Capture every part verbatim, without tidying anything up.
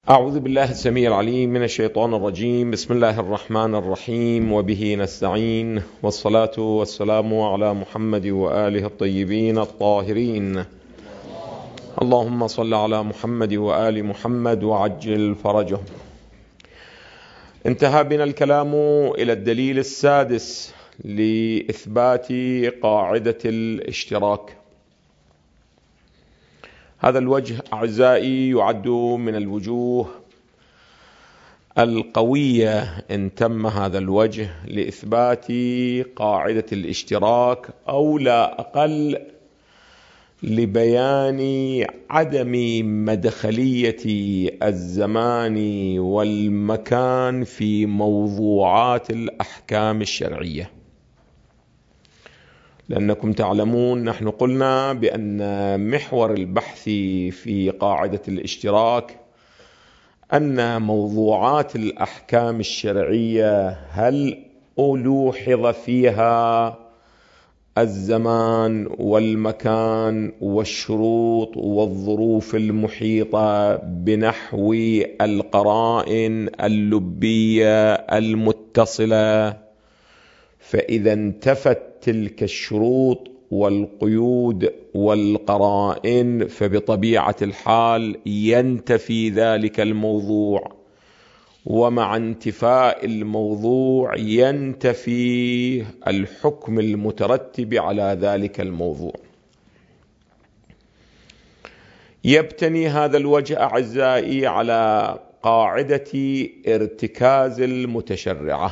أعوذ بالله السميع العليم من الشيطان الرجيم. بسم الله الرحمن الرحيم، وبه نستعين، والصلاة والسلام على محمد وآله الطيبين الطاهرين. اللهم صل على محمد وآل محمد وعجل فرجهم. انتهى بنا الكلام إلى الدليل السادس لإثبات قاعدة الاشتراك. هذا الوجه أعزائي يعد من الوجوه القوية إن تم هذا الوجه لإثبات قاعدة الاشتراك، أو لا أقل لبيان عدم مدخلية الزمان والمكان في موضوعات الأحكام الشرعية. لأنكم تعلمون نحن قلنا بأن محور البحث في قاعدة الاشتراك أن موضوعات الأحكام الشرعية هل ألوحظ فيها الزمان والمكان والشروط والظروف المحيطة بنحو القرائن اللبية المتصلة، فإذا انتفت تلك الشروط والقيود والقرائن فبطبيعة الحال ينتفي ذلك الموضوع، ومع انتفاء الموضوع ينتفي الحكم المترتب على ذلك الموضوع. يبتني هذا الوجه أعزائي على قاعدة ارتكاز المتشرعة.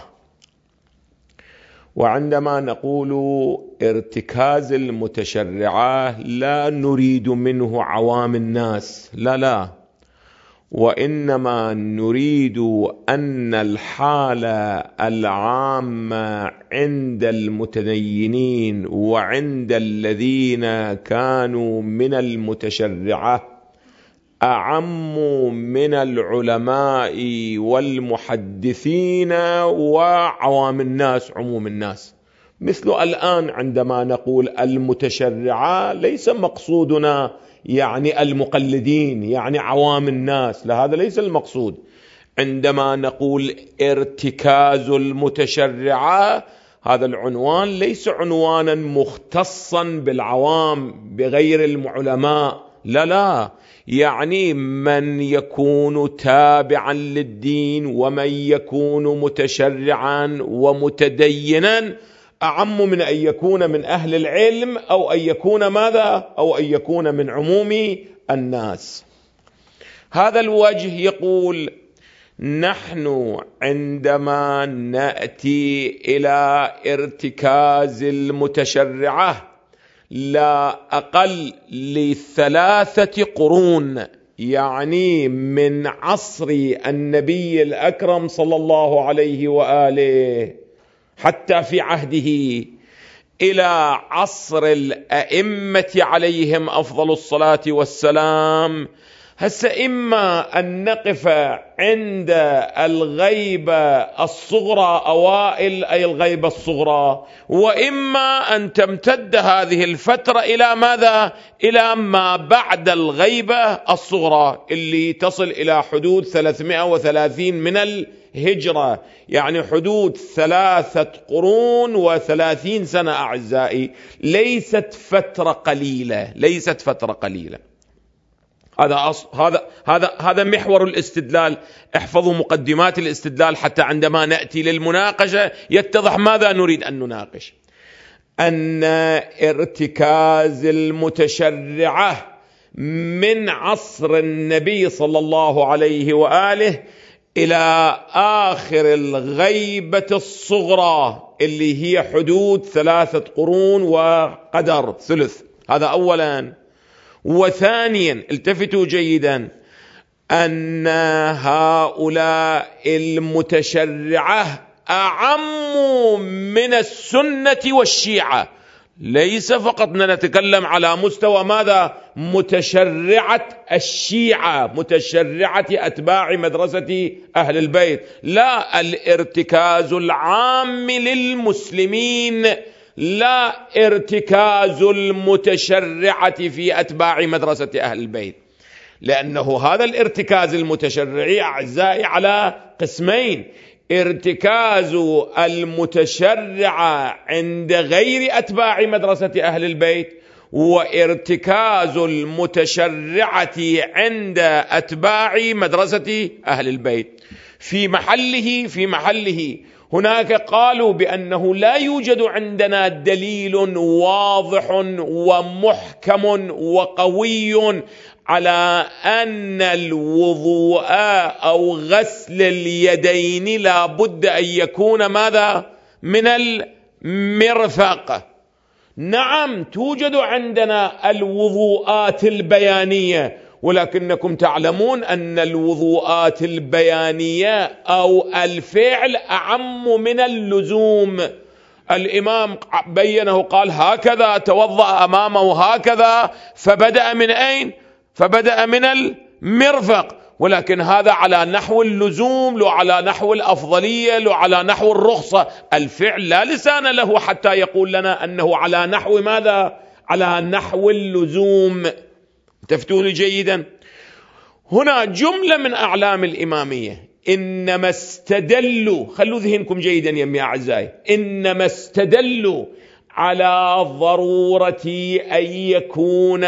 وعندما نقول ارتكاز المتشرعة لا نريد منه عوام الناس، لا لا، وإنما نريد أن الحالة العامة عند المتدينين وعند الذين كانوا من المتشرعة أعم من العلماء والمحدثين وعوام الناس عموم الناس. مثل الآن عندما نقول المتشرعة ليس مقصودنا يعني المقلدين يعني عوام الناس، لا، هذا ليس المقصود. عندما نقول ارتكاز المتشرعة هذا العنوان ليس عنوانا مختصا بالعوام بغير العلماء، لا لا، يعني من يكون تابعا للدين ومن يكون متشرعا ومتدينا أعم من أن يكون من أهل العلم أو أن يكون ماذا أو أن يكون من عموم الناس. هذا الوجه يقول نحن عندما نأتي إلى ارتكاز المتشرعة لا أقل لثلاثة قرون، يعني من عصر النبي الأكرم صلى الله عليه وآله حتى في عهده إلى عصر الأئمة عليهم أفضل الصلاة والسلام. هسه إما أن نقف عند الغيبة الصغرى أوائل أي الغيبة الصغرى، وإما أن تمتد هذه الفترة إلى ماذا؟ إلى ما بعد الغيبة الصغرى اللي تصل إلى حدود ثلاثمائة وثلاثين من الهجرة، يعني حدود ثلاثة قرون وثلاثين سنة أعزائي. ليست فترة قليلة، ليست فترة قليلة. هذا هذا هذا هذا محور الاستدلال. احفظوا مقدمات الاستدلال حتى عندما نأتي للمناقشة يتضح ماذا نريد أن نناقش. أن ارتكاز المتشرعة من عصر النبي صلى الله عليه وآله إلى آخر الغيبة الصغرى اللي هي حدود ثلاثة قرون وقدر ثلث، هذا أولا. وثانيا التفتوا جيدا أن هؤلاء المتشرعة أعم من السنة والشيعة. ليس فقط نتكلم على مستوى ماذا؟ متشرعة الشيعة، متشرعة أتباع مدرسة أهل البيت، لا، الارتكاز العام للمسلمين، لا ارتكاز المتشرعة في أتباع مدرسة أهل البيت. لأنه هذا الارتكاز المتشرعي أعزائي على قسمين: ارتكاز المتشرع عند غير أتباع مدرسة أهل البيت، وارتكاز المتشرعة عند أتباع مدرسة أهل البيت. في محله في محله هناك قالوا بأنه لا يوجد عندنا دليل واضح ومحكم وقوي على أن الوضوء أو غسل اليدين لا بد أن يكون ماذا؟ من المرفق. نعم توجد عندنا الوضوءات البيانية، ولكنكم تعلمون أن الوضوءات البيانية أو الفعل أعم من اللزوم. الإمام بينه، قال هكذا توضأ أمامه هكذا، فبدأ من أين؟ فبدأ من المرفق، ولكن هذا على نحو اللزوم، لو على نحو الأفضلية، لو على نحو الرخصة. الفعل لا لسان له حتى يقول لنا أنه على نحو ماذا؟ على نحو اللزوم. تفتوني جيدا. هنا جملة من أعلام الإمامية: إنما استدلوا، خلوا ذهنكم جيدا يا أعزائي، إنما استدلوا على ضرورة أن يكون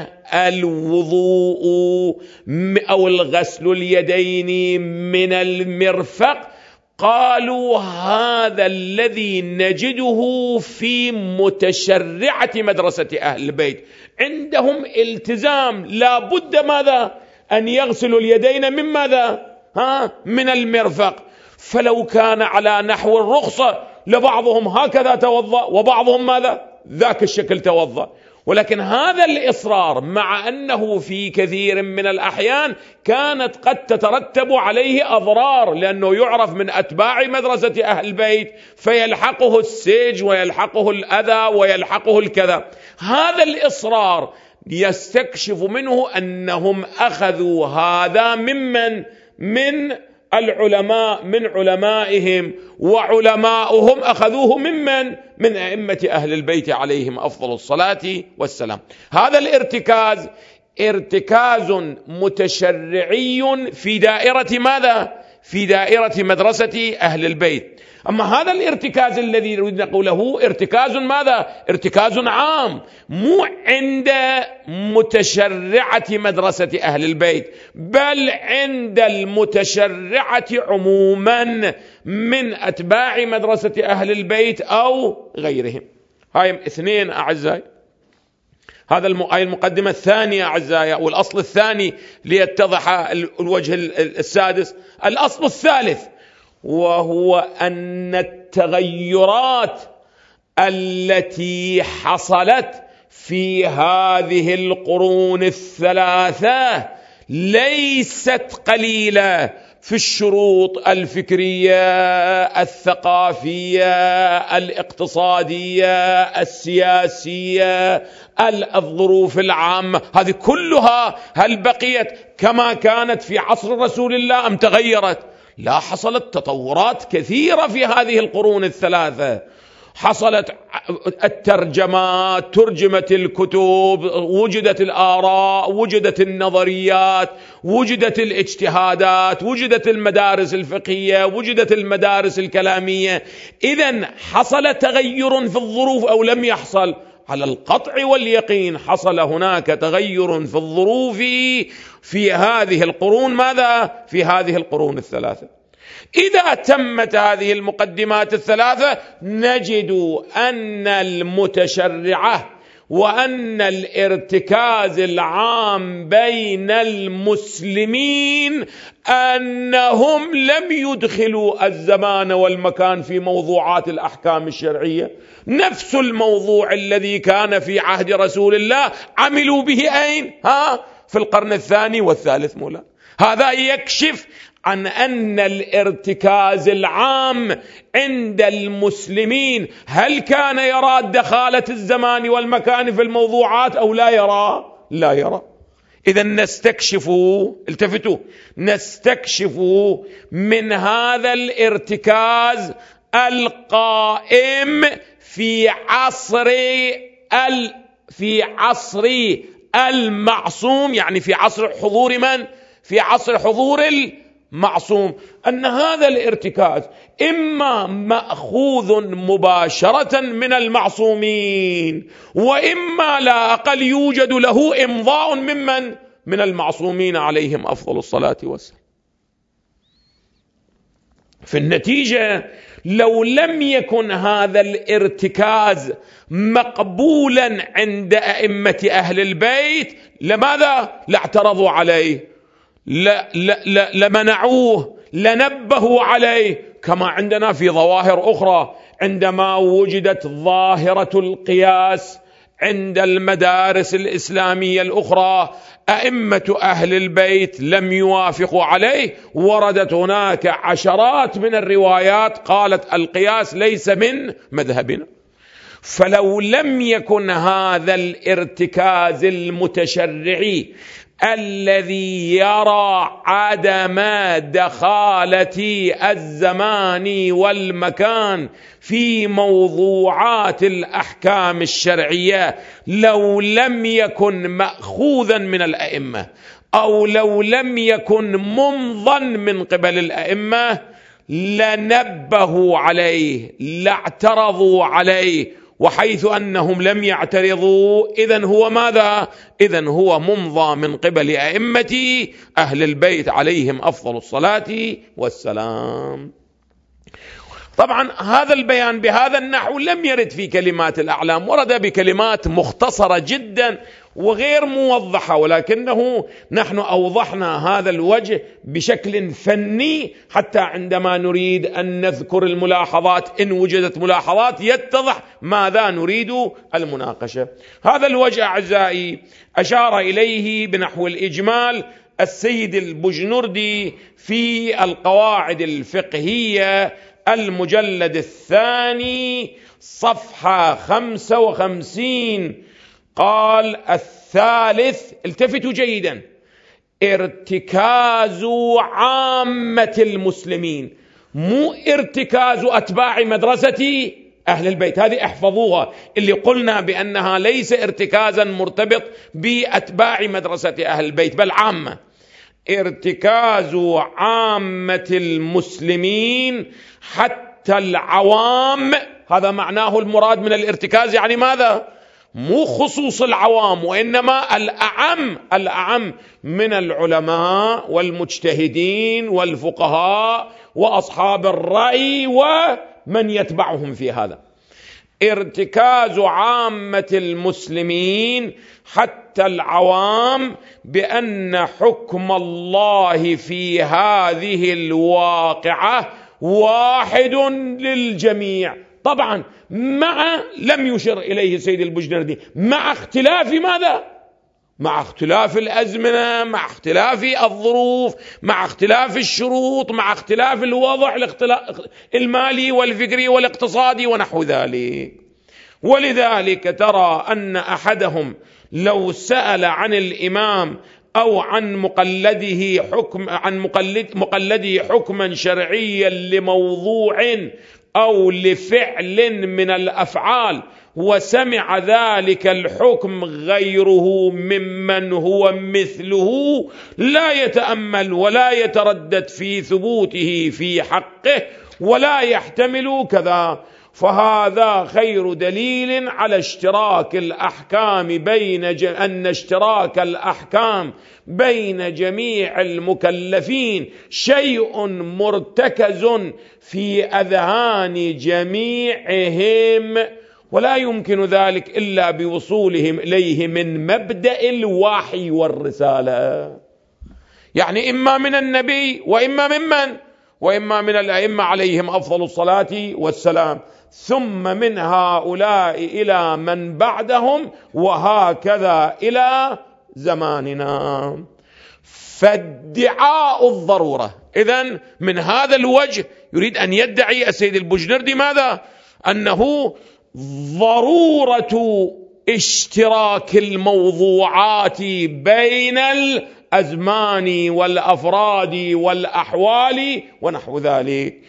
الوضوء أو الغسل اليدين من المرفق. قالوا هذا الذي نجده في متشرعة مدرسة أهل البيت، عندهم التزام لا بد ماذا؟ أن يغسلوا اليدين من ماذا؟ ها؟ من المرفق. فلو كان على نحو الرخصة لبعضهم هكذا توضأ وبعضهم ماذا؟ ذاك الشكل توضأ. ولكن هذا الإصرار مع أنه في كثير من الأحيان كانت قد تترتب عليه أضرار، لأنه يعرف من أتباع مدرسة أهل البيت فيلحقه السيج ويلحقه الأذى ويلحقه الكذا. هذا الإصرار يستكشف منه أنهم أخذوا هذا ممن؟ من العلماء، من علمائهم، وعلماؤهم أخذوه ممن؟ من أئمة أهل البيت عليهم أفضل الصلاة والسلام. هذا الارتكاز ارتكاز متشرعي في دائرة ماذا؟ في دائرة مدرسة أهل البيت. أما هذا الارتكاز الذي نريد نقوله ارتكاز ماذا؟ ارتكاز عام، مو عند متشرعة مدرسة أهل البيت، بل عند المتشرعة عموما من أتباع مدرسة أهل البيت أو غيرهم. هاي اثنين أعزائي. هذا المقدمة الثانية أعزائي، والأصل الثاني ليتضح الوجه السادس. الأصل الثالث وهو أن التغيرات التي حصلت في هذه القرون الثلاثة ليست قليلة في الشروط الفكرية، الثقافية، الاقتصادية، السياسية، الظروف العامة. هذه كلها هل بقيت كما كانت في عصر رسول الله أم تغيرت؟ لا، حصلت تطورات كثيرة في هذه القرون الثلاثة. حصلت الترجمات، ترجمت الكتب، وجدت الآراء، وجدت النظريات، وجدت الاجتهادات، وجدت المدارس الفقهية، وجدت المدارس الكلامية. إذن حصل تغير في الظروف أو لم يحصل؟ على القطع واليقين حصل هناك تغير في الظروف في هذه القرون. ماذا؟ في هذه القرون الثلاثة. إذا تمت هذه المقدمات الثلاثة نجد أن المتشرعة وأن الارتكاز العام بين المسلمين أنهم لم يدخلوا الزمان والمكان في موضوعات الأحكام الشرعية. نفس الموضوع الذي كان في عهد رسول الله عملوا به أين؟ ها؟ في القرن الثاني والثالث مولا. هذا يكشف عن أن الارتكاز العام عند المسلمين هل كان يرى دخالة الزمان والمكان في الموضوعات أو لا يرى؟ لا يرى. إذن نستكشف، التفتوا، نستكشف من هذا الارتكاز القائم في عصر ال في عصر المعصوم، يعني في عصر حضور من؟ في عصر حضور المعصوم، أن هذا الارتكاز إما مأخوذ مباشرة من المعصومين، وإما لا أقل يوجد له إمضاء ممن؟ من المعصومين عليهم أفضل الصلاة والسلام. في النتيجة لو لم يكن هذا الارتكاز مقبولا عند أئمة أهل البيت لماذا؟ لاعترضوا عليه، لا لا لا لمنعوه، لنبهوا عليه، كما عندنا في ظواهر أخرى. عندما وجدت ظاهرة القياس عند المدارس الإسلامية الأخرى أئمة أهل البيت لم يوافقوا عليه، وردت هناك عشرات من الروايات قالت القياس ليس من مذهبنا. فلو لم يكن هذا الارتكاز المتشرعي الذي يرى عدم دخالة الزمان والمكان في موضوعات الأحكام الشرعية، لو لم يكن مأخوذا من الأئمة أو لو لم يكن ممضا من قبل الأئمة لنبهوا عليه، لاعترضوا عليه. وحيث أنهم لم يعترضوا إذن هو ماذا؟ إذن هو ممضى من قبل أئمة أهل البيت عليهم أفضل الصلاة والسلام. طبعا هذا البيان بهذا النحو لم يرد في كلمات الأعلام، ورد بكلمات مختصرة جدا وغير موضحة، ولكنه نحن أوضحنا هذا الوجه بشكل فني حتى عندما نريد أن نذكر الملاحظات إن وجدت ملاحظات يتضح ماذا نريد المناقشة. هذا الوجه أعزائي أشار إليه بنحو الإجمال السيد البجنردي في القواعد الفقهية المجلد الثاني صفحة خمسة وخمسين. قال الثالث، التفتوا جيدا، ارتكاز عامة المسلمين، مو ارتكاز أتباع مدرسة أهل البيت. هذه احفظوها، اللي قلنا بأنها ليس ارتكازا مرتبط بأتباع مدرسة أهل البيت بل عامة. ارتكاز عامة المسلمين حتى العوام، هذا معناه المراد من الارتكاز، يعني ماذا؟ مو خصوص العوام وإنما الأعم، الأعم من العلماء والمجتهدين والفقهاء وأصحاب الرأي ومن يتبعهم في هذا. ارتكاز عامة المسلمين حتى العوام بأن حكم الله في هذه الواقعة واحد للجميع. طبعا مع، لم يشر إليه سيد البجنردي، مع اختلاف ماذا؟ مع اختلاف الأزمنة، مع اختلاف الظروف، مع اختلاف الشروط، مع اختلاف الوضع المالي والفكري والاقتصادي ونحو ذلك. ولذلك ترى أن أحدهم لو سأل عن الإمام أو عن مقلده حكم عن مقلد مقلده حكما شرعيا لموضوع أو لفعل من الأفعال وسمع ذلك الحكم غيره ممن هو مثله لا يتأمل ولا يتردد في ثبوته في حقه ولا يحتمل كذا، فهذا خير دليل على اشتراك الأحكام بين ج... أن اشتراك الأحكام بين جميع المكلفين شيء مرتكز في أذهان جميعهم، ولا يمكن ذلك إلا بوصولهم إليه من مبدأ الوحي والرسالة، يعني إما من النبي وإما ممن وإما من الأئمة عليهم أفضل الصلاة والسلام، ثم من هؤلاء إلى من بعدهم، وهكذا إلى زماننا. فادعاء الضرورة، إذن من هذا الوجه يريد أن يدعي السيد البجنردي ماذا؟ أنه ضرورة اشتراك الموضوعات بين الأزمان والأفراد والأحوال ونحو ذلك.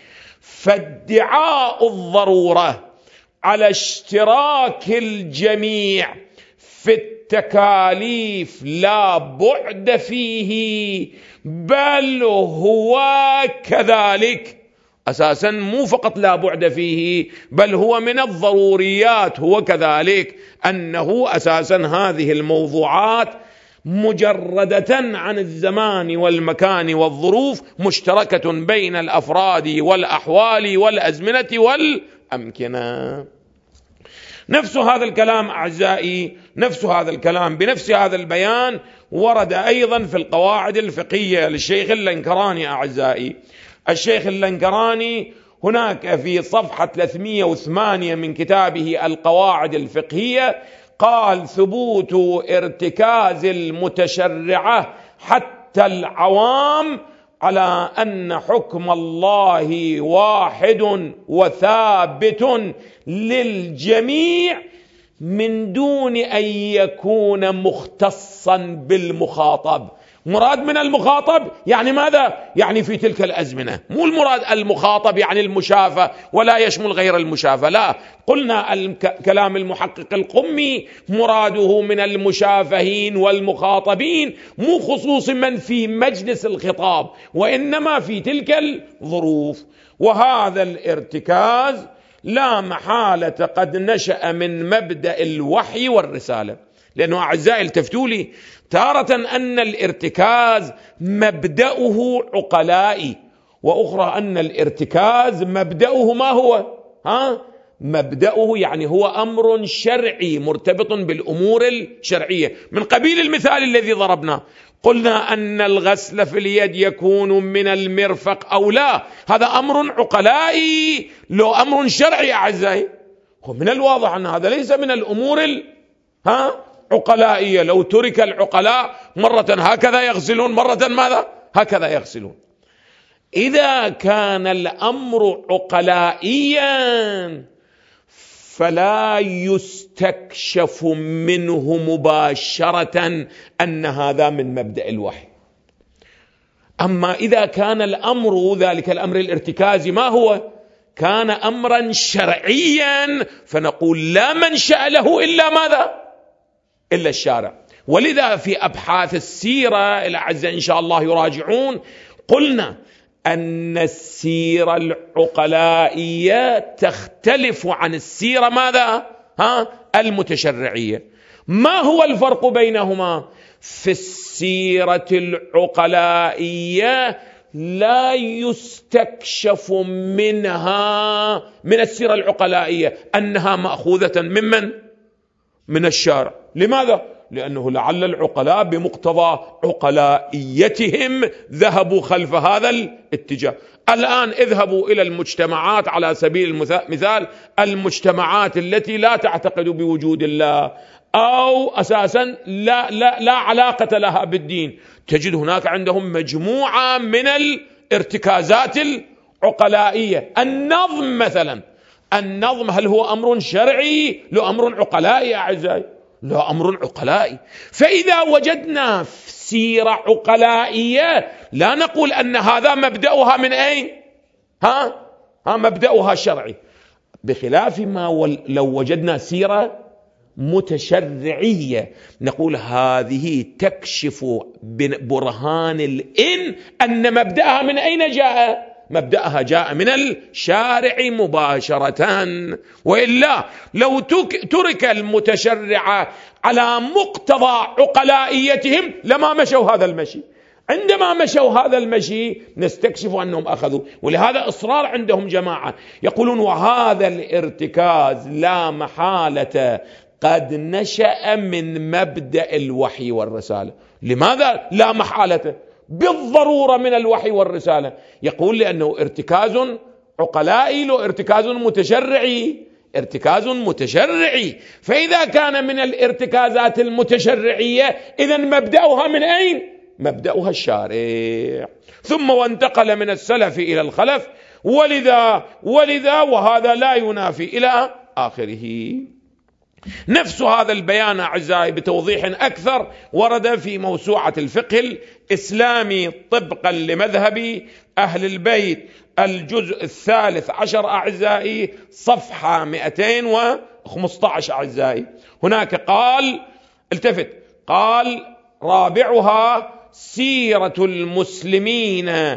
فادعاء الضرورة على اشتراك الجميع في التكاليف لا بعد فيه، بل هو كذلك. أساسا مو فقط لا بعد فيه، بل هو من الضروريات، هو كذلك أنه أساسا هذه الموضوعات مجردة عن الزمان والمكان والظروف، مشتركة بين الأفراد والأحوال والأزمنة والأمكنة. نفس هذا الكلام أعزائي، نفس هذا الكلام بنفس هذا البيان ورد أيضا في القواعد الفقهية للشيخ اللنكراني. أعزائي، الشيخ اللنكراني هناك في صفحة ثلاثمئة وثمانية من كتابه القواعد الفقهية قال: ثبوت ارتكاز المتشرعة حتى العوام على أن حكم الله واحد وثابت للجميع من دون أن يكون مختصا بالمخاطب. مراد من المخاطب يعني ماذا؟ يعني في تلك الأزمنة، مو المراد المخاطب يعني المشافى ولا يشمل غير المشافى، لا. قلنا كلام المحقق القمي مراده من المشافهين والمخاطبين مو خصوص من في مجلس الخطاب، وإنما في تلك الظروف. وهذا الارتكاز لا محالة قد نشأ من مبدأ الوحي والرسالة. لأنه أعزائي التفتوا لي، تارة أن الارتكاز مبدأه عقلائي، وأخرى أن الارتكاز مبدأه ما هو؟ ها؟ مبدأه يعني هو أمر شرعي مرتبط بالأمور الشرعية، من قبيل المثال الذي ضربناه. قلنا أن الغسل في اليد يكون من المرفق أو لا، هذا أمر عقلائي لو أمر شرعي أعزائي. ومن الواضح أن هذا ليس من الأمور ال... ها؟ عقلائية. لو ترك العقلاء مرة هكذا يغسلون، مرة ماذا؟ هكذا يغسلون. إذا كان الأمر عقلائيا فلا يستكشف منه مباشرة أن هذا من مبدأ الوحي. أما إذا كان الأمر ذلك الأمر الارتكازي ما هو؟ كان أمرا شرعيا، فنقول لا منشأ له إلا ماذا؟ إلا الشارع. ولذا في أبحاث السيرة الأعزاء إن شاء الله يراجعون، قلنا أن السيرة العقلائية تختلف عن السيرة ماذا؟ ها؟ المتشرعية. ما هو الفرق بينهما؟ في السيرة العقلائية لا يستكشف منها من السيرة العقلائية أنها مأخوذة ممن؟ من الشارع. لماذا؟ لأنه لعل العقلاء بمقتضى عقلائيتهم ذهبوا خلف هذا الاتجاه. الآن اذهبوا إلى المجتمعات على سبيل المثال، المجتمعات التي لا تعتقد بوجود الله أو أساسا لا, لا, لا علاقة لها بالدين، تجد هناك عندهم مجموعة من الارتكازات العقلائية. النظم مثلا، النظم هل هو أمر شرعي؟ له أمر عقلائي أعزائي، له أمر عقلائي. فإذا وجدنا سيرة عقلائية لا نقول أن هذا مبدأها من أين؟ ها؟ ها مبدأها شرعي، بخلاف ما لو وجدنا سيرة متشرعية نقول هذه تكشف برهان الإن أن مبدأها من أين جاء؟ مبدأها جاء من الشارع مباشرة. وإلا لو ترك المتشرع على مقتضى عقلائيتهم لما مشوا هذا المشي. عندما مشوا هذا المشي نستكشف أنهم أخذوا. ولهذا إصرار عندهم جماعة يقولون وهذا الارتكاز لا محالة قد نشأ من مبدأ الوحي والرسالة. لماذا لا محالة؟ بالضرورة من الوحي والرسالة. يقول لأنه ارتكاز عقلائي له ارتكاز متشرعي، ارتكاز متشرعي. فإذا كان من الارتكازات المتشرعية إذن مبدأها من أين؟ مبدأها الشارع. ثم وانتقل من السلف إلى الخلف، ولذا ولذا وهذا لا ينافي إلى آخره. نفس هذا البيان أعزائي بتوضيح أكثر ورد في موسوعة الفقه الإسلامي طبقا لمذهب أهل البيت الجزء الثالث عشر أعزائي صفحة مئتين وخمسة عشر أعزائي. هناك قال التفت، قال رابعها سيرة المسلمين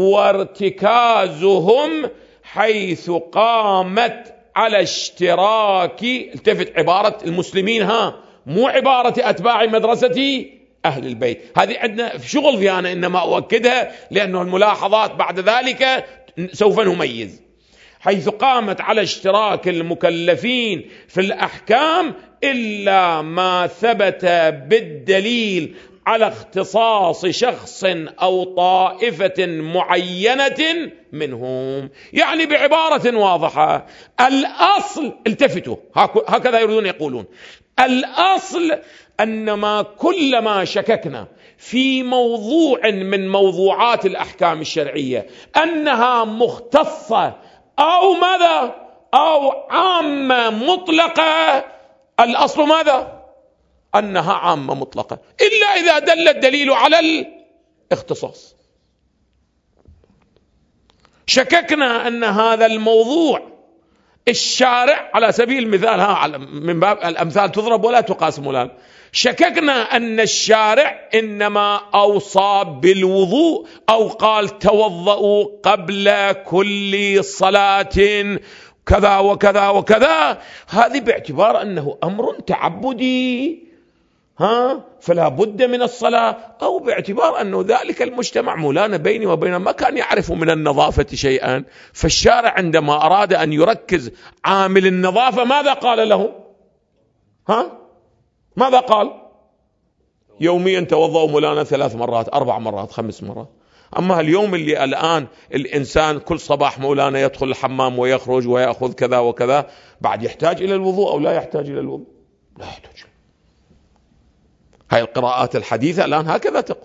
وارتكازهم حيث قامت على اشتراك. التفت، عبارة المسلمين ها مو عبارة أتباع مدرسة أهل البيت، هذه عندنا في شغل فيها، إنما أؤكدها لأنه الملاحظات بعد ذلك سوف نميز. حيث قامت على اشتراك المكلفين في الأحكام إلا ما ثبت بالدليل على اختصاص شخص أو طائفة معينة منهم. يعني بعبارة واضحة، الأصل، التفتوا، هكذا يريدون يقولون، الأصل أنما كلما شككنا في موضوع من موضوعات الأحكام الشرعية أنها مختصة أو ماذا أو عامة مطلقة، الأصل ماذا؟ أنها عامة مطلقة، إلا إذا دل الدليل على الاختصاص. شككنا أن هذا الموضوع الشارع، على سبيل المثال، ها من باب الأمثال تضرب ولا تقاس مولانا، شككنا أن الشارع إنما أوصى بالوضوء أو قال توضؤوا قبل كل صلاة كذا وكذا وكذا، هذه باعتبار أنه أمر تعبدي ها فلا بد من الصلاة، أو باعتبار أنه ذلك المجتمع مولانا بيني وبينه ما كان يعرف من النظافة شيئا، فالشارع عندما أراد أن يركز عامل النظافة ماذا قال له؟ ها ماذا قال؟ يوميا توضأوا مولانا ثلاث مرات أربع مرات خمس مرات. أما اليوم اللي الآن الإنسان كل صباح مولانا يدخل الحمام ويخرج ويأخذ كذا وكذا، بعد يحتاج إلى الوضوء أو لا يحتاج إلى الوضوء؟ لا يحتاج. هاي القراءات الحديثة الآن هكذا تقول.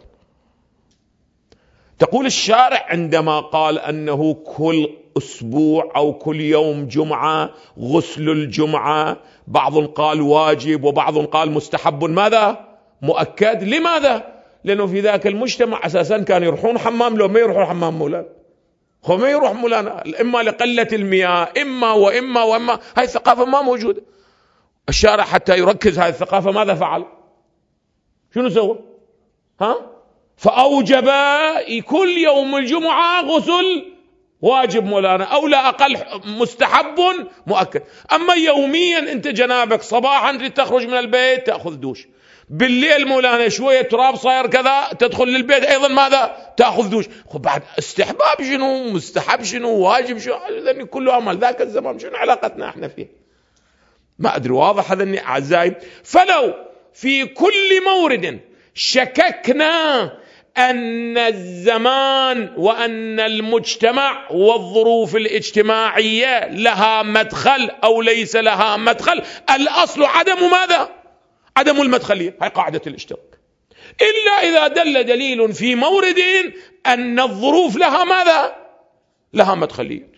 تقول الشارع عندما قال أنه كل أسبوع أو كل يوم جمعة غسل الجمعة، بعض قال واجب وبعض قال مستحب، ماذا؟ مؤكد. لماذا؟ لأنه في ذاك المجتمع أساسا كان يروحون حمام، لو ما يروحون حمام مولانا هو ما يروح مولانا، إما لقلة المياه إما وإما وإما، هاي الثقافة ما موجودة. الشارع حتى يركز هاي الثقافة ماذا فعل؟ شنو سوى؟ ها؟ فأوجب كل يوم الجمعة غسل واجب مولانا، أو لا أقل مستحب مؤكد. أما يوميا أنت جنابك صباحا تخرج من البيت تأخذ دوش، بالليل مولانا شوية تراب صاير كذا تدخل للبيت أيضا ماذا؟ تأخذ دوش. بعد استحباب شنو؟ مستحب شنو؟ واجب شنو؟ لأن كله أمل ذاك الزمان، شنو علاقتنا احنا فيه؟ ما أدري. واضح هذا أعزائي؟ فلو في كل مورد شككنا أن الزمان وأن المجتمع والظروف الاجتماعية لها مدخل أو ليس لها مدخل، الأصل عدم ماذا؟ عدم المدخلية. هاي قاعدة الاشتراك. إلا إذا دل دليل في مورد أن الظروف لها ماذا؟ لها مدخلية.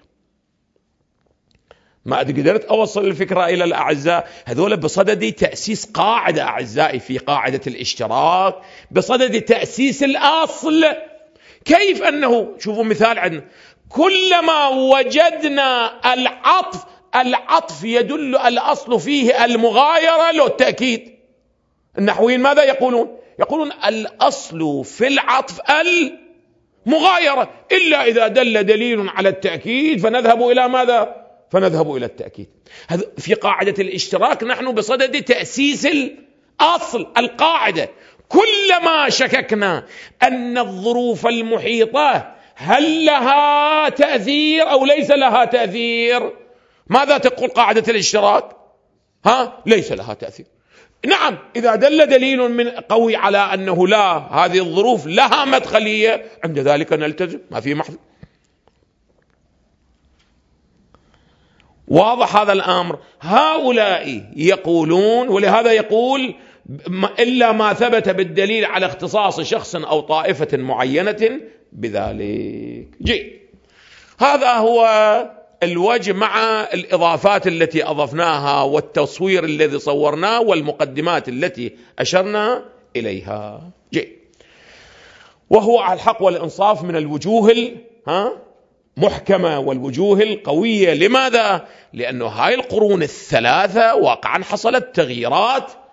ما قدرت أوصل الفكرة إلى الأعزاء هذول بصدد تأسيس قاعدة أعزائي في قاعدة الاشتراك، بصدد تأسيس الأصل. كيف أنه شوفوا مثال عندنا، كلما وجدنا العطف، العطف يدل الأصل فيه المغايرة له التأكيد. النحويين ماذا يقولون؟ يقولون الأصل في العطف المغايرة، إلا إذا دل دليل على التأكيد فنذهب إلى ماذا؟ فنذهب إلى التأكيد. هذا في قاعدة الاشتراك نحن بصدد تأسيس الأصل القاعدة. كلما شككنا أن الظروف المحيطة هل لها تأثير أو ليس لها تأثير، ماذا تقول قاعدة الاشتراك؟ ها؟ ليس لها تأثير. نعم، إذا دل دليل من قوي على أنه لا، هذه الظروف لها مدخلية، عند ذلك نلتزم، ما في محذور. واضح هذا الأمر؟ هؤلاء يقولون، ولهذا يقول إلا ما ثبت بالدليل على اختصاص شخص أو طائفة معينة بذلك. جي هذا هو الوجه مع الإضافات التي أضفناها والتصوير الذي صورناه والمقدمات التي أشرنا إليها. جي وهو على الحق والإنصاف من الوجوه ها محكمة والوجوه القوية. لماذا؟ لأنه هاي القرون الثلاثة واقعا حصلت تغييرات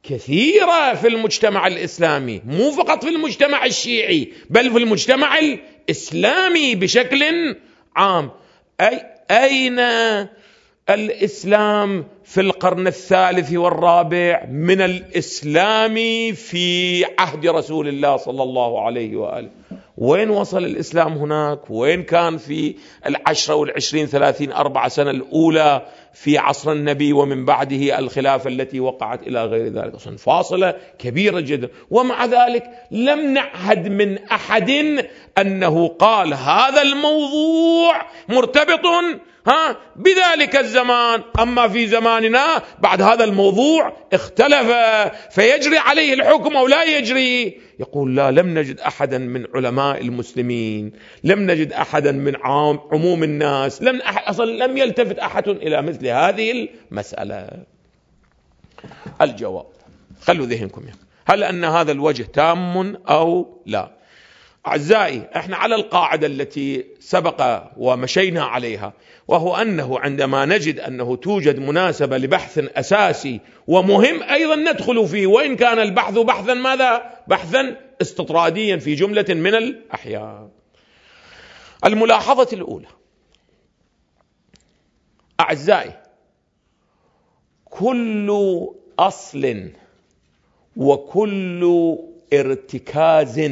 كثيرة في المجتمع الإسلامي، مو فقط في المجتمع الشيعي بل في المجتمع الإسلامي بشكل عام. أي أين الإسلام في القرن الثالث والرابع من الإسلام في عهد رسول الله صلى الله عليه وآله؟ وين وصل الإسلام هناك؟ وين كان في العشرة والعشرين ثلاثين أربع سنة الأولى في عصر النبي ومن بعده الخلافة التي وقعت إلى غير ذلك؟ أصلا فاصلة كبيرة جدا. ومع ذلك لم نعهد من أحد أنه قال هذا الموضوع مرتبط ها بذلك الزمان، أما في زماننا بعد هذا الموضوع اختلف فيجري عليه الحكم أو لا يجري. يقول لا، لم نجد أحدا من علماء المسلمين، لم نجد أحدا من عموم الناس، لم أصلا لم يلتفت أحد إلى مثل هذه المسألة. الجواب خلوا ذهنكم يعني. هل أن هذا الوجه تام أو لا؟ أعزائي، احنا على القاعدة التي سبق ومشينا عليها، وهو أنه عندما نجد أنه توجد مناسبة لبحث أساسي ومهم أيضا ندخل فيه، وإن كان البحث بحثا ماذا؟ بحثا استطراديا في جملة من الأحيان. الملاحظة الأولى، أعزائي، كل أصل وكل ارتكاز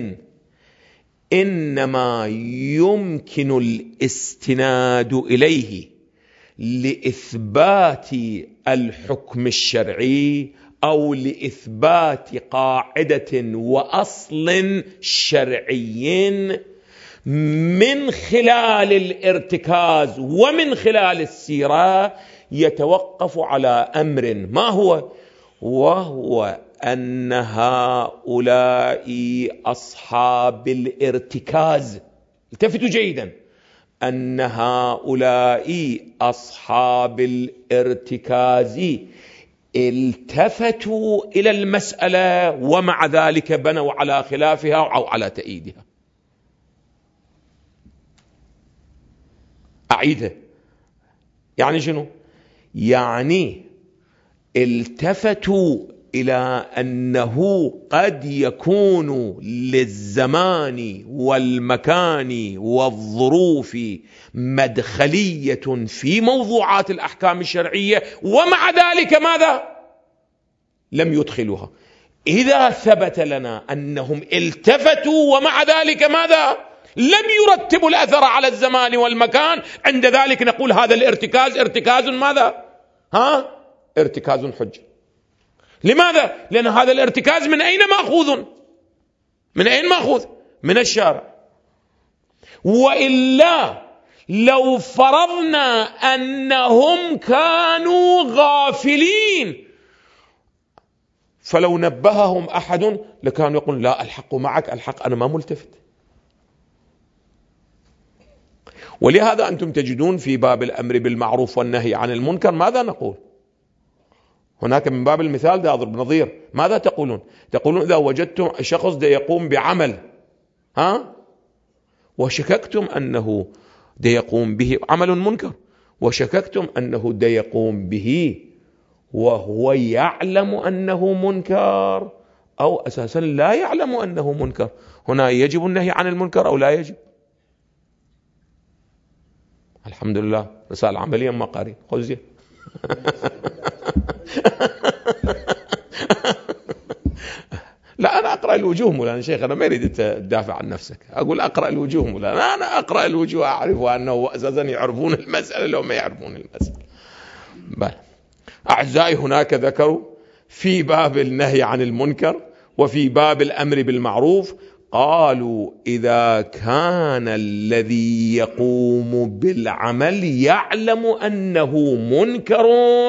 إنما يمكن الاستناد إليه لإثبات الحكم الشرعي أو لإثبات قاعدة وأصل شرعي من خلال الارتكاز ومن خلال السيرة يتوقف على أمر، ما هو؟ وهو أن هؤلاء أصحاب الارتكاز، التفتوا جيدا، أن هؤلاء أصحاب الارتكاز التفتوا إلى المسألة ومع ذلك بنوا على خلافها أو على تأييدها. أعيدها، يعني شنو؟ يعني التفتوا إلى أنه قد يكون للزمان والمكان والظروف مدخلية في موضوعات الأحكام الشرعية، ومع ذلك ماذا؟ لم يدخلوها. إذا ثبت لنا أنهم التفتوا ومع ذلك ماذا؟ لم يرتبوا الأثر على الزمان والمكان، عند ذلك نقول هذا الارتكاز ارتكاز ماذا؟ ها؟ ارتكاز حجة. لماذا؟ لأن هذا الارتكاز من أين مأخوذ؟ من أين مأخوذ؟ من الشارع. وإلا لو فرضنا أنهم كانوا غافلين فلو نبههم أحد لكانوا يقولون لا، الحق معك، الحق أنا ما ملتفت. ولهذا أنتم تجدون في باب الأمر بالمعروف والنهي عن المنكر ماذا نقول؟ هناك من باب المثال ده أضرب نظير، ماذا تقولون؟ تقولون إذا وجدتم شخص ده يقوم بعمل ها وشككتم أنه ده يقوم به عمل منكر، وشككتم أنه ده يقوم به وهو يعلم أنه منكر أو أساسا لا يعلم أنه منكر، هنا يجب النهي عن المنكر أو لا يجب؟ الحمد لله، رسالة عملية ما قارين خذ لا، أنا أقرأ الوجوه مولانا شيخ، أنا ما أريد تدافع عن نفسك، أقول أقرأ الوجوه مولانا، أنا أقرأ الوجوه أعرف أنه أساسا يعرفون المسألة لو ما يعرفون المسألة. بل أعزائي، هناك ذكروا في باب النهي عن المنكر وفي باب الأمر بالمعروف، قالوا إذا كان الذي يقوم بالعمل يعلم أنه منكر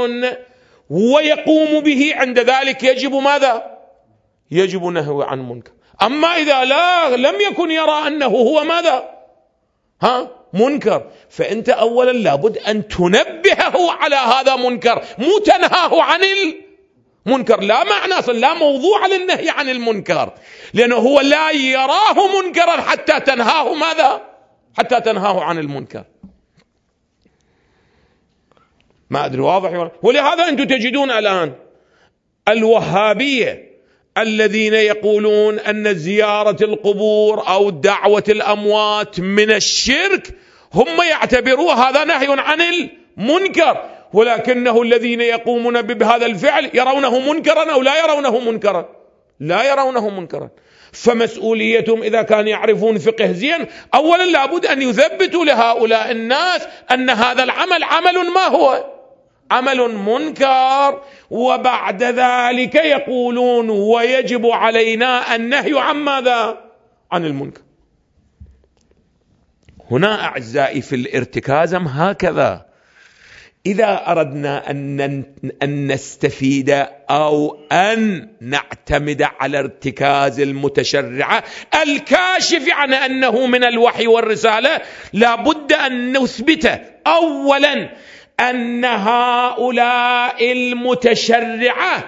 ويقوم به، عند ذلك يجب ماذا؟ يجب نهي عن منكر. أما إذا لا لم يكن يرى أنه هو ماذا؟ ها منكر، فأنت أولا لابد أن تنبهه على هذا منكر، مو تنهاه عن المنكر. لا معنى لا موضوع للنهي عن المنكر، لأنه هو لا يراه منكرا حتى تنهاه ماذا؟ حتى تنهاه عن المنكر. ما أدري واضح؟ ولهذا أنتم تجدون الآن الوهابية الذين يقولون أن زيارة القبور أو دعوة الأموات من الشرك، هم يعتبروا هذا نهي عن المنكر، ولكنه الذين يقومون بهذا الفعل يرونه منكرا أو لا يرونه منكرا؟ لا يرونه منكرا. فمسؤوليتهم إذا كانوا يعرفون فقه زين، أولا لابد أن يثبتوا لهؤلاء الناس أن هذا العمل عمل ما هو عمل منكر، وبعد ذلك يقولون ويجب علينا النهي عن ماذا؟ عن المنكر. هنا أعزائي في الارتكازم هكذا، إذا أردنا أن نستفيد أو أن نعتمد على ارتكاز المتشرعة الكاشف عن أنه من الوحي والرسالة، لابد أن نثبت أولا أن هؤلاء المتشرعة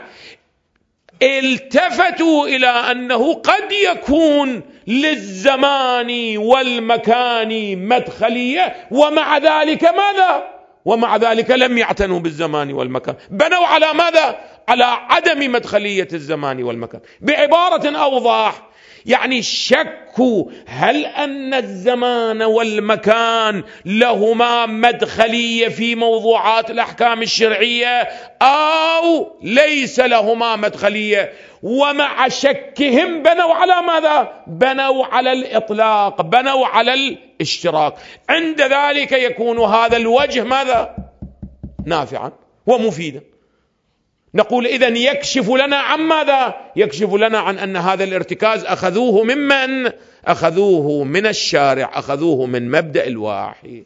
التفتوا إلى أنه قد يكون للزمان والمكان مدخلية، ومع ذلك ماذا؟ ومع ذلك لم يعتنوا بالزمان والمكان، بنوا على ماذا؟ على عدم مدخلية الزمان والمكان. بعبارة أوضح، يعني شكوا هل أن الزمان والمكان لهما مدخلية في موضوعات الأحكام الشرعية أو ليس لهما مدخلية، ومع شكهم بنوا على ماذا؟ بنوا على الإطلاق، بنوا على الاشتراك. عند ذلك يكون هذا الوجه ماذا؟ نافعا ومفيدا. نقول إذن يكشف لنا عن ماذا؟ يكشف لنا عن أن هذا الارتكاز أخذوه ممن؟ أخذوه من الشارع، أخذوه من مبدأ الوحي.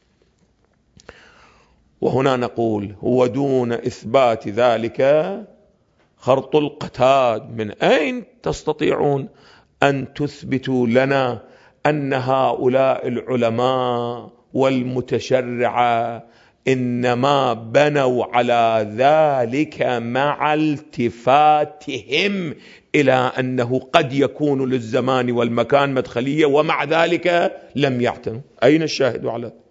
وهنا نقول ودون إثبات ذلك خرط القتاد، من أين تستطيعون أن تثبتوا لنا أن هؤلاء العلماء والمتشرعة إنما بنوا على ذلك مع التفاتهم إلى أنه قد يكون للزمان والمكان مدخلية، ومع ذلك لم يعتنوا؟ أين الشاهد على ذلك؟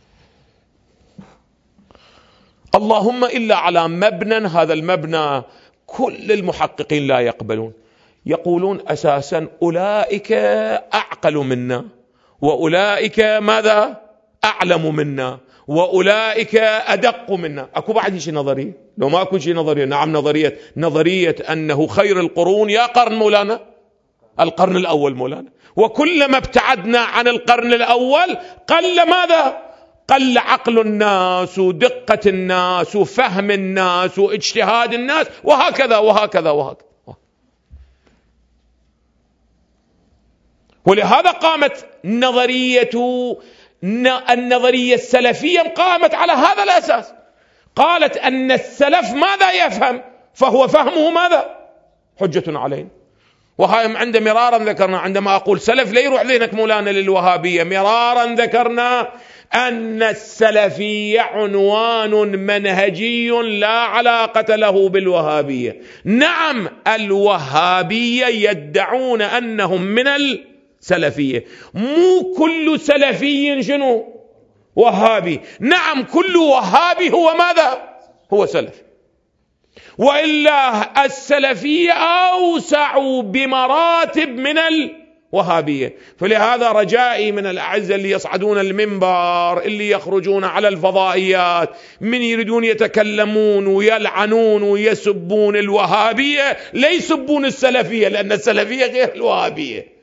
اللهم إلا على مبنى، هذا المبنى كل المحققين لا يقبلون، يقولون أساسا أولئك أعقل منا، وأولئك ماذا؟ أعلم منا، وأولئك أدق منا. أكو بعد شيء نظرية؟ لو ما أكو شيء نظرية، نعم نظرية، نظرية أنه خير القرون يا قرن مولانا القرن الأول مولانا، وكلما ابتعدنا عن القرن الأول قل ماذا؟ قل عقل الناس ودقة الناس وفهم الناس واجتهاد الناس، وهكذا وهكذا وهكذا. ولهذا قامت نظرية النظرية السلفية، قامت على هذا الأساس، قالت أن السلف ماذا يفهم فهو فهمه ماذا؟ حجة علينا. وهاي عند مرارا ذكرنا، عندما أقول سلف لا يروح ذهنك مولانا للوهابية، مرارا ذكرنا أن السلفية عنوان منهجي لا علاقة له بالوهابية. نعم الوهابية يدعون أنهم من السلفية، مو كل سلفي شنو؟ وهابي. نعم كل وهابي هو ماذا؟ هو سلف، وإلا السلفية أوسع بمراتب من الوهابية. فلهذا رجائي من الأعزة اللي يصعدون المنبر، اللي يخرجون على الفضائيات، من يريدون يتكلمون ويلعنون ويسبون الوهابية، لا يسبون السلفية، لأن السلفية غير الوهابية.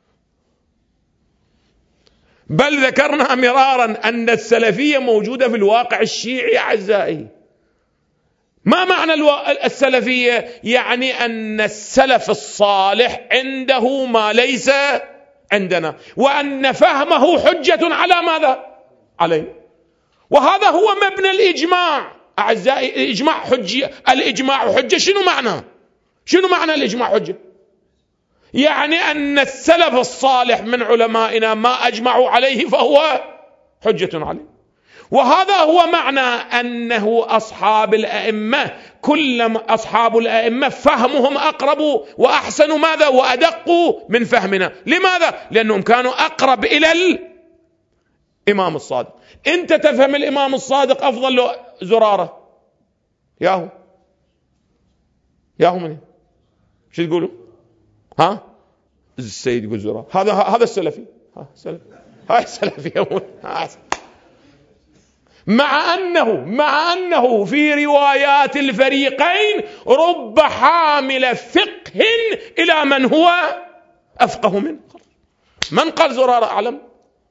بل ذكرنا مرارا أن السلفية موجودة في الواقع الشيعي أعزائي. ما معنى السلفية؟ يعني أن السلف الصالح عنده ما ليس عندنا، وأن فهمه حجة على ماذا؟ عليه. وهذا هو مبنى الإجماع أعزائي. الإجماع حجة. الإجماع حجة شنو معنى؟ شنو معنى الإجماع حجة؟ يعني أن السلف الصالح من علمائنا ما أجمعوا عليه فهو حجة عليه. وهذا هو معنى أنه أصحاب الأئمة، كل أصحاب الأئمة فهمهم أقرب وأحسن ماذا؟ وأدق من فهمنا. لماذا؟ لأنهم كانوا أقرب إلى الإمام الصادق. أنت تفهم الإمام الصادق أفضل له زرارة ياهو، يا هم منين؟ شو تقولوا؟ ها؟ السيد يقول زرارة هذا هذا السلفي، ها سلفي، هاي سلفي. مع أنه مع أنه في روايات الفريقين رب حامل فقه إلى من هو أفقه منه. من قال زرارة أعلم؟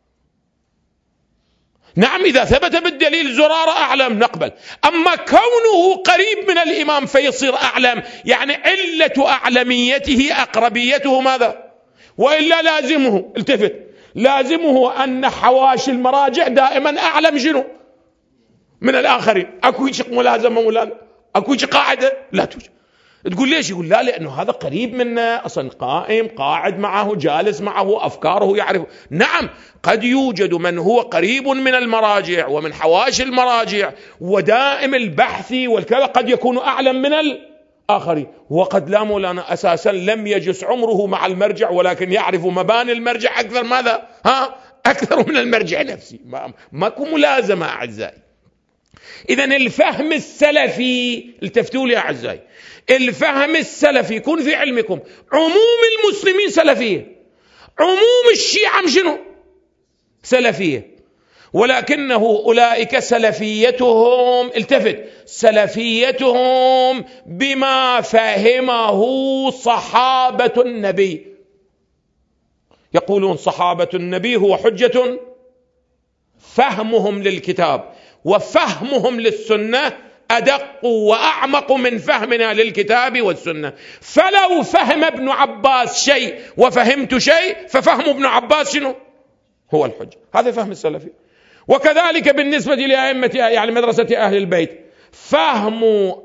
نعم إذا ثبت بالدليل زرارة أعلم نقبل، أما كونه قريب من الإمام فيصير أعلم يعني علة أعلميته أقربيته ماذا؟ وإلا لازمه، التفت، لازمه أن حواشي المراجع دائما أعلم شنو من الآخرين. أكو شيء ملازمة ولا أكو شيء قاعدة؟ لا توجد. تقول ليش؟ يقول لا لأنه هذا قريب منا أصلا، قائم قاعد معه جالس معه أفكاره يعرف. نعم قد يوجد من هو قريب من المراجع ومن حواشي المراجع ودائم البحث والكذا قد يكون أعلم من الآخرين، وقد لا مولانا أساسا لم يجلس عمره مع المرجع ولكن يعرف مباني المرجع أكثر ماذا؟ ها؟ أكثر من المرجع نفسه. ما ماكو ملازمة أعزائي. إذن الفهم السلفي، التفتوا لي أعزائي، الفهم السلفي يكون في علمكم عموم المسلمين سلفية، عموم الشيعة شنو؟ سلفية، ولكنه أولئك سلفيتهم، التفت، سلفيتهم بما فهمه صحابة النبي. يقولون صحابة النبي هو حجة، فهمهم للكتاب وفهمهم للسنة أدق وأعمق من فهمنا للكتاب والسنة. فلو فهم ابن عباس شيء وفهمت شيء ففهم ابن عباس شنو؟ هو الحجة. هذا فهم السلفي. وكذلك بالنسبة لأئمة يعني مدرسة أهل البيت، فهم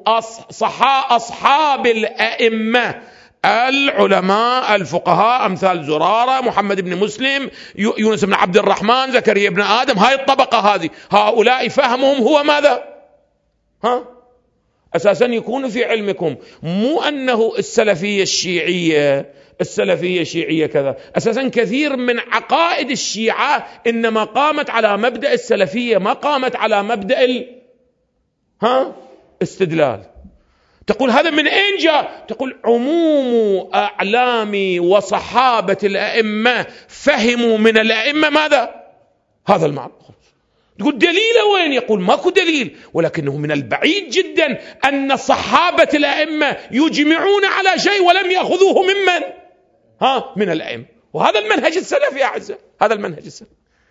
أصحاب الأئمة العلماء الفقهاء أمثال زرارة، محمد بن مسلم، يونس بن عبد الرحمن، زكريا بن آدم، هاي الطبقة هذه، هؤلاء فهمهم هو ماذا؟ ها؟ أساسا يكون في علمكم مو أنه السلفية الشيعية السلفية الشيعية كذا، أساسا كثير من عقائد الشيعة إنما قامت على مبدأ السلفية، ما قامت على مبدأ ال... ها؟ استدلال. تقول هذا من أين جاء؟ تقول عموم أعلام وصحابة الأئمة فهموا من الأئمة ماذا؟ هذا المعنى. تقول دليله وين؟ يقول ماكو دليل، ولكنه من البعيد جدا أن صحابة الأئمة يجمعون على شيء ولم يأخذوه ممن؟ ها؟ من الأئمة. وهذا المنهج السلفي يا أعزائي، هذا المنهج السلفي.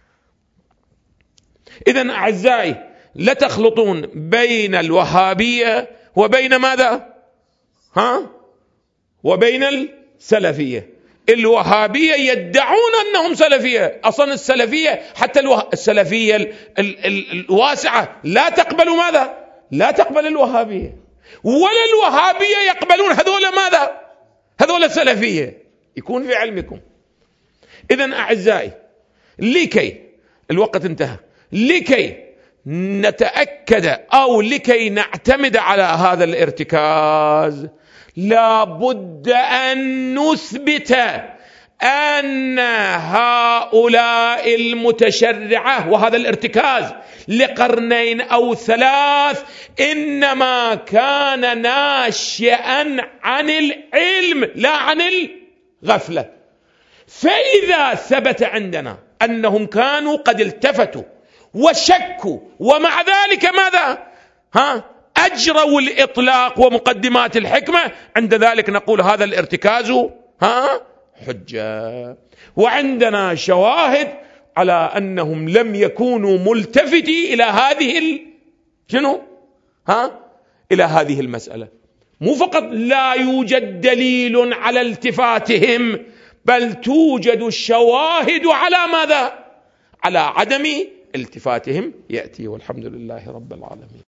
إذن أعزائي لا تخلطون بين الوهابية وبين ماذا؟ ها؟ وبين السلفية. الوهابية يدعون أنهم سلفية، أصلا السلفية حتى الوه... السلفية ال... ال... ال... الواسعة لا تقبل ماذا؟ لا تقبل الوهابية، ولا الوهابية يقبلون هذول ماذا؟ هذول السلفية. يكون في علمكم. إذن أعزائي لكي الوقت انتهى، لكي نتأكد أو لكي نعتمد على هذا الارتكاز لا بد أن نثبت أن هؤلاء المتشرعة وهذا الارتكاز لقرنين أو ثلاث إنما كان ناشئا عن العلم لا عن الغفلة. فإذا ثبت عندنا أنهم كانوا قد التفتوا وشكوا ومع ذلك ماذا؟ ها؟ أجروا الإطلاق ومقدمات الحكمة، عند ذلك نقول هذا الارتكاز ها؟ حجة. وعندنا شواهد على أنهم لم يكونوا ملتفتي إلى هذه ال... شنو؟ ها؟ إلى هذه المسألة. مو فقط لا يوجد دليل على التفاتهم، بل توجد الشواهد على ماذا؟ على عدم التفاتهم. يأتي والحمد لله رب العالمين.